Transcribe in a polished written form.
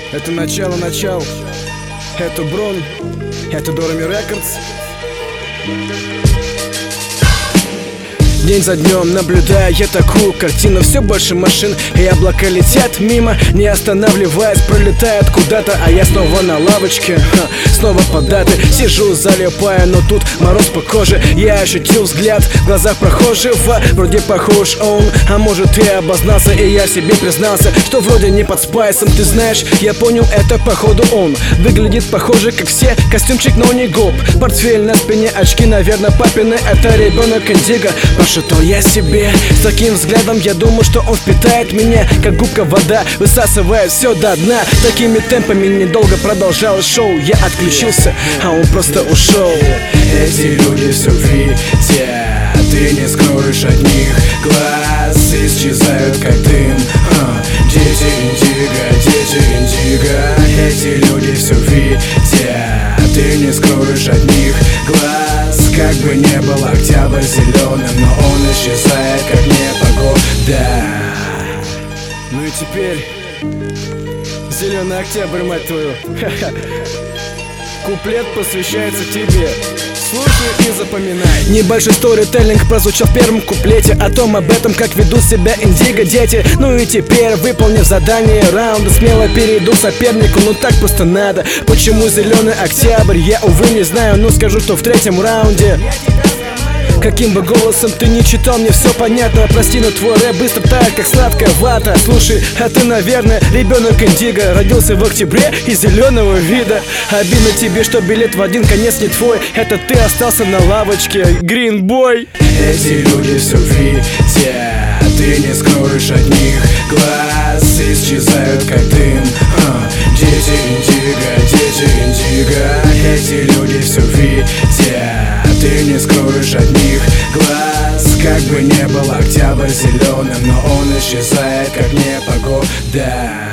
Это начало. Это Брон. Это Дорами Рекордс. День за днем наблюдая я такую картину. Все больше машин и облака летят мимо, не останавливаясь, пролетают куда-то. А я снова на лавочке, снова под даты сижу, залипая, но тут мороз по коже. Я ощутил взгляд в глазах прохожего. Вроде похож он, а может и обознался. И я себе признался, что вроде не под спайсом. Ты знаешь, я понял, это походу он. Выглядит похоже, как все, костюмчик, но не гоп. Портфель на спине, очки, наверное, папины. Это ребенок Индиго. Прошептал я себе, с таким взглядом я думаю, что он впитает меня, как губка вода, высасывая все до дна. Такими темпами недолго продолжалось шоу. Я отключился, а он просто ушел. Эти люди все видят, ты не скроешь от них глаз. Исчезают как дым, дети Индиго. Эти люди все видят, ты не скроешь от них глаз. Как бы не был октябрь зеленым, но он исчезает, как непогода. Ну и теперь зеленый октябрь, мать твою. Куплет посвящается тебе. Слушай и запоминай. Небольшой сторителлинг прозвучал в первом куплете о том, об этом, как ведут себя Индиго дети. Ну и теперь, выполнив задание раунда, смело перейду к сопернику, ну так просто надо. Почему зеленый октябрь, я, увы, не знаю, но скажу, что в третьем раунде. Каким бы голосом ты ни читал, мне все понятно. Прости, но твой рэп быстро тает, как сладкая вата. Слушай, а ты, наверное, ребенок Индиго. Родился в октябре из зеленого вида. Обидно тебе, что билет в один конец не твой. Это ты остался на лавочке, Гринбой. Эти люди все видят, ты не скроешь от них глаз. Исчезают как дым, дети Индиго. Эти люди все видят, ты не скроешь от них глаз. Как бы не был октябрь зеленым, но он исчезает, как непогода.